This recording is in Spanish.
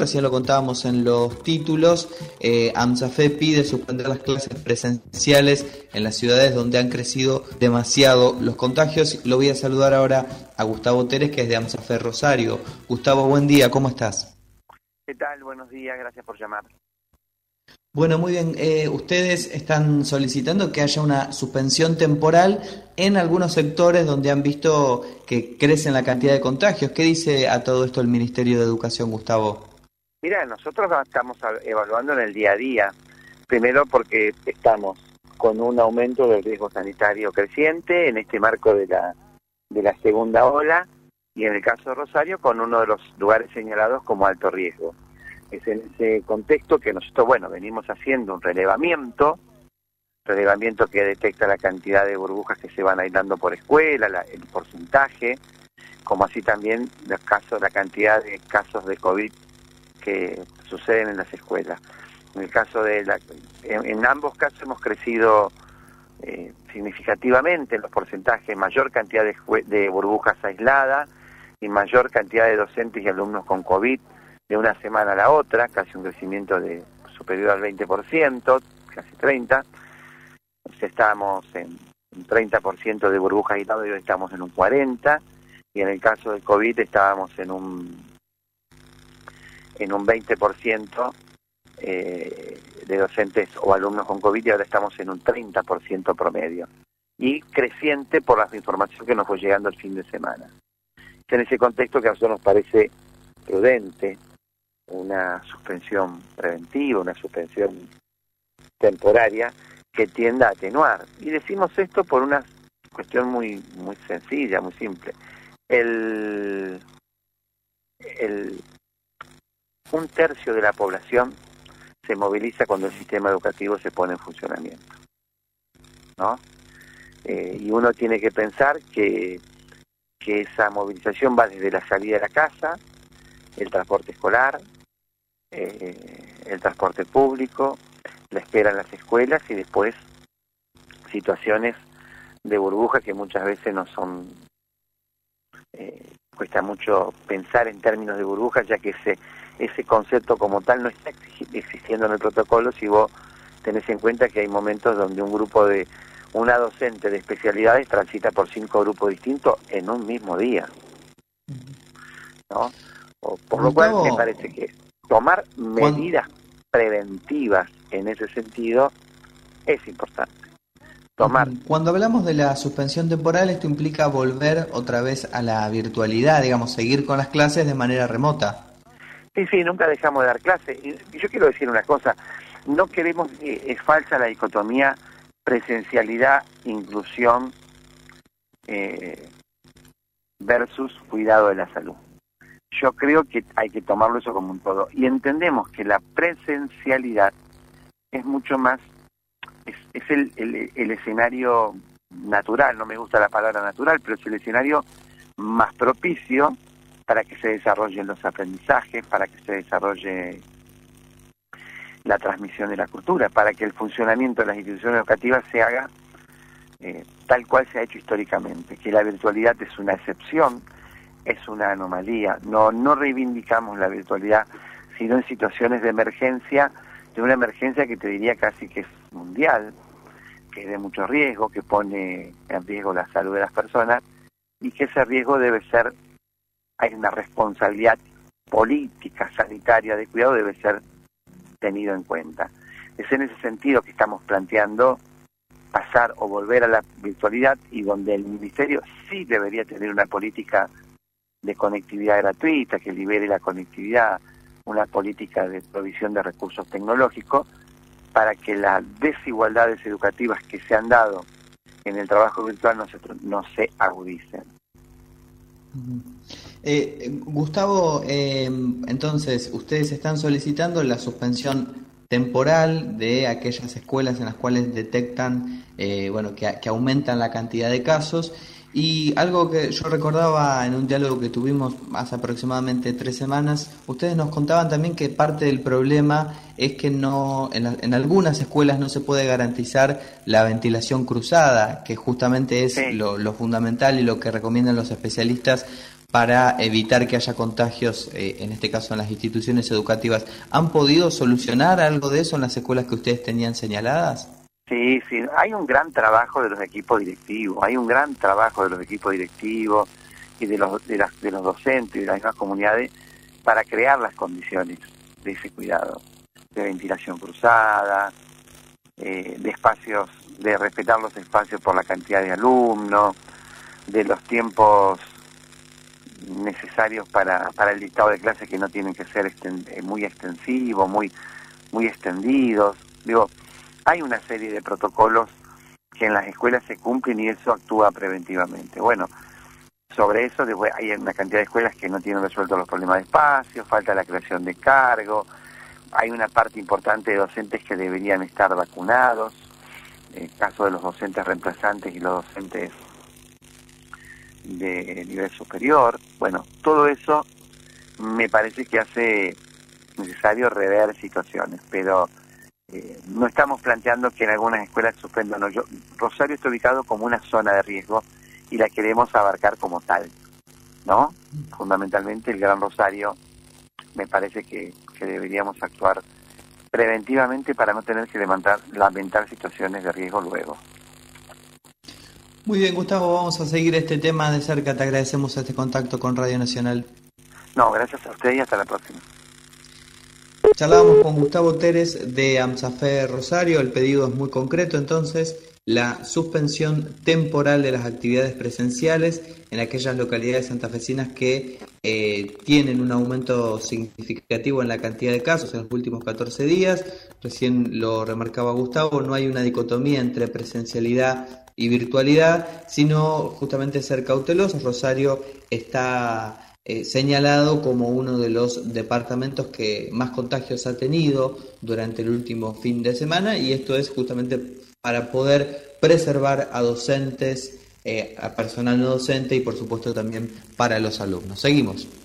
recién lo contábamos en los títulos, AMSAFE pide suspender las clases presenciales en las ciudades donde han crecido demasiado los contagios. Lo voy a saludar ahora a Gustavo Teres, que es de AMSAFE Rosario. Gustavo, buen día, ¿cómo estás? ¿Qué tal? Buenos días, gracias por llamar. Bueno, muy bien. Ustedes están solicitando que haya una suspensión temporal en algunos sectores donde han visto que crecen la cantidad de contagios. ¿Qué dice a todo esto el Ministerio de Educación, Gustavo? Mira, nosotros estamos evaluando en el día a día. Primero porque estamos con un aumento del riesgo sanitario creciente en este marco de la segunda ola y en el caso de Rosario con uno de los lugares señalados como alto riesgo. Es en ese contexto que nosotros, venimos haciendo un relevamiento que detecta la cantidad de burbujas que se van aislando por escuela, el porcentaje, como así también la cantidad de casos de COVID que suceden en las escuelas. En el caso en ambos casos hemos crecido significativamente en los porcentajes, mayor cantidad de burbujas aisladas y mayor cantidad de docentes y alumnos con COVID de una semana a la otra, casi un crecimiento superior al 20%, casi 30%. Estábamos en un 30% de burbujas aisladas y hoy estamos en un 40%, y en el caso del COVID estábamos en un 20% de docentes o alumnos con COVID y ahora estamos en un 30% promedio. Y creciente por la información que nos fue llegando el fin de semana. Es en ese contexto que a nosotros nos parece prudente una suspensión preventiva, una suspensión temporaria que tienda a atenuar. Y decimos esto por una cuestión muy sencilla, muy simple. Un tercio de la población se moviliza cuando el sistema educativo se pone en funcionamiento, ¿no? Y uno tiene que pensar que esa movilización va desde la salida de la casa, el transporte escolar, el transporte público, la espera en las escuelas y después situaciones de burbuja que muchas veces no son, cuesta mucho pensar en términos de burbujas, ya que ese concepto como tal no está existiendo en el protocolo si vos tenés en cuenta que hay momentos donde una docente de especialidades transita por 5 grupos distintos en un mismo día, ¿no? Por lo cual me parece que tomar medidas preventivas en ese sentido es importante. Cuando hablamos de la suspensión temporal, esto implica volver otra vez a la virtualidad, digamos, seguir con las clases de manera remota. Sí, nunca dejamos de dar clases. Y yo quiero decir una cosa, no queremos, es falsa la dicotomía presencialidad, inclusión versus cuidado de la salud. Yo creo que hay que tomarlo eso como un todo. Y entendemos que la presencialidad es mucho más, es el escenario natural, no me gusta la palabra natural, pero es el escenario más propicio para que se desarrollen los aprendizajes, para que se desarrolle la transmisión de la cultura, para que el funcionamiento de las instituciones educativas se haga tal cual se ha hecho históricamente, que la virtualidad es una excepción, es una anomalía. No reivindicamos la virtualidad, sino en situaciones de emergencia, de una emergencia que te diría casi que es mundial, que es de mucho riesgo, que pone en riesgo la salud de las personas, y que ese riesgo hay una responsabilidad política, sanitaria, de cuidado, debe ser tenido en cuenta. Es en ese sentido que estamos planteando pasar o volver a la virtualidad, y donde el Ministerio sí debería tener una política de conectividad gratuita, que libere la conectividad, una política de provisión de recursos tecnológicos, para que las desigualdades educativas que se han dado en el trabajo virtual no se agudicen. Gustavo, entonces, ustedes están solicitando la suspensión temporal de aquellas escuelas en las cuales detectan que aumentan la cantidad de casos. Y algo que yo recordaba en un diálogo que tuvimos hace aproximadamente 3 semanas, ustedes nos contaban también que parte del problema es que en algunas escuelas no se puede garantizar la ventilación cruzada, que justamente es lo fundamental y lo que recomiendan los especialistas para evitar que haya contagios, en este caso en las instituciones educativas. ¿Han podido solucionar algo de eso en las escuelas que ustedes tenían señaladas? Sí, sí, hay un gran trabajo de los equipos directivos, y de los docentes y de las mismas comunidades para crear las condiciones de ese cuidado, de ventilación cruzada, de espacios, de respetar los espacios por la cantidad de alumnos, de los tiempos necesarios para el dictado de clases que no tienen que ser muy extensivos, muy extendidos. Digo, hay una serie de protocolos que en las escuelas se cumplen y eso actúa preventivamente. Bueno, sobre eso hay una cantidad de escuelas que no tienen resueltos los problemas de espacio, falta la creación de cargo, hay una parte importante de docentes que deberían estar vacunados, el caso de los docentes reemplazantes y los docentes de nivel superior. Bueno, todo eso me parece que hace necesario rever situaciones, pero no estamos planteando que en algunas escuelas suspendan. No, Rosario está ubicado como una zona de riesgo y la queremos abarcar como tal, ¿no? Fundamentalmente el Gran Rosario, me parece que deberíamos actuar preventivamente para no tener que lamentar situaciones de riesgo luego. Muy bien, Gustavo, vamos a seguir este tema de cerca. Te agradecemos este contacto con Radio Nacional. No, gracias a usted y hasta la próxima. Charlábamos con Gustavo Teres de AMSAFE Rosario. El pedido es muy concreto, entonces, la suspensión temporal de las actividades presenciales en aquellas localidades santafesinas que tienen un aumento significativo en la cantidad de casos en los últimos 14 días. Recién lo remarcaba Gustavo, no hay una dicotomía entre presencialidad y virtualidad, sino justamente ser cautelosos. Rosario está señalado como uno de los departamentos que más contagios ha tenido durante el último fin de semana, y esto es justamente para poder preservar a docentes, a personal no docente y por supuesto también para los alumnos. Seguimos.